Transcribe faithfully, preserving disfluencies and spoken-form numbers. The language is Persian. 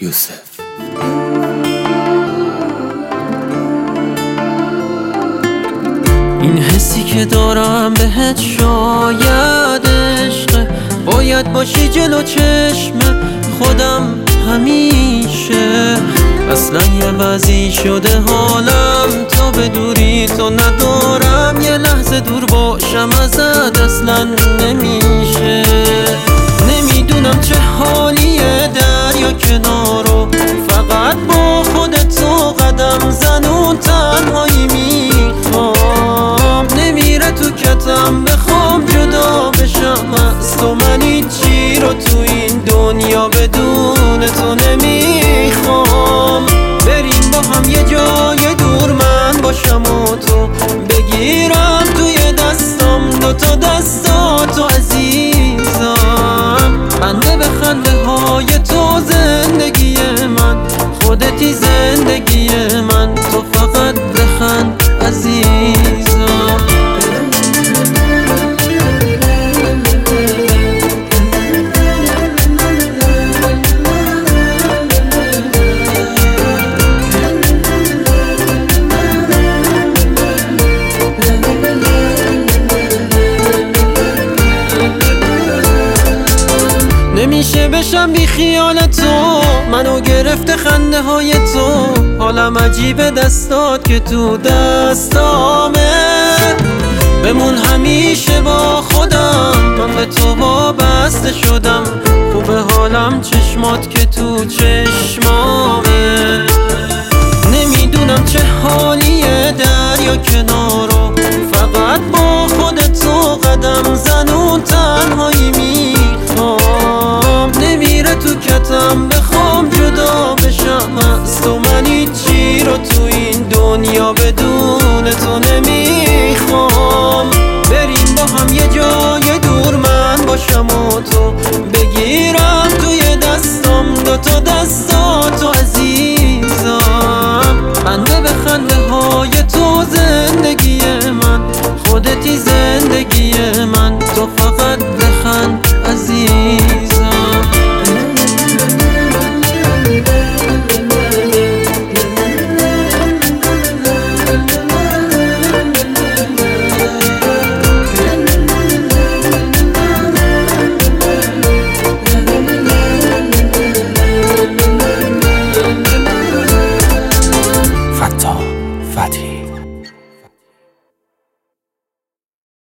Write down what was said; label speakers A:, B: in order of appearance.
A: یوسف.
B: این حسی که دارم بهت شاید عشقه، باید باشی جلو چشم خودم همیشه. اصلا یه وضعی شده حالم تا به دوری تو ندارم، یه لحظه دور باشم ازت اصلا نمیشه. نمیدونم چه حالیه دریا کنارو، فقط با خودت تو قدم زن و تنهایی میخوام. نمیره تو کتم بخوام جدا بشم از تو، من هیچی رو تو این دنیا بدون تو نمیخوام. بریم با هم یه جای دور، من باشم و تو بگیرم توی دستم دوتا دستاتو عزیزم. بنده به خنده های تو زندگی من، خودتی زندگی من، تو فقط بخند عزیزم. نمیشه بشم بی خیال تو، منو گرفته خنده های تو. حالم عجیبه دستات که تو دستامه، بمون همیشه با خودم، من به تو وابسته شدم. خوبه حالم چشمات که تو چشمامه. نمیدونم چه حالیه دریا کنارو، فقط با خودت تو قدم زن و تنهایی میخوام. نمیره تو کتم بخوام جدا بشم از تو، من هیچی رو تو این دنیا بدون تو نمیخوام. بریم با هم یه جای دور، من باشم و تو بگیرم توی دستم دوتا دستاتو عزیزم. بنده به خنده های تو زندگی من، خودتی زندگی من، تو فقط بخند عزیزم.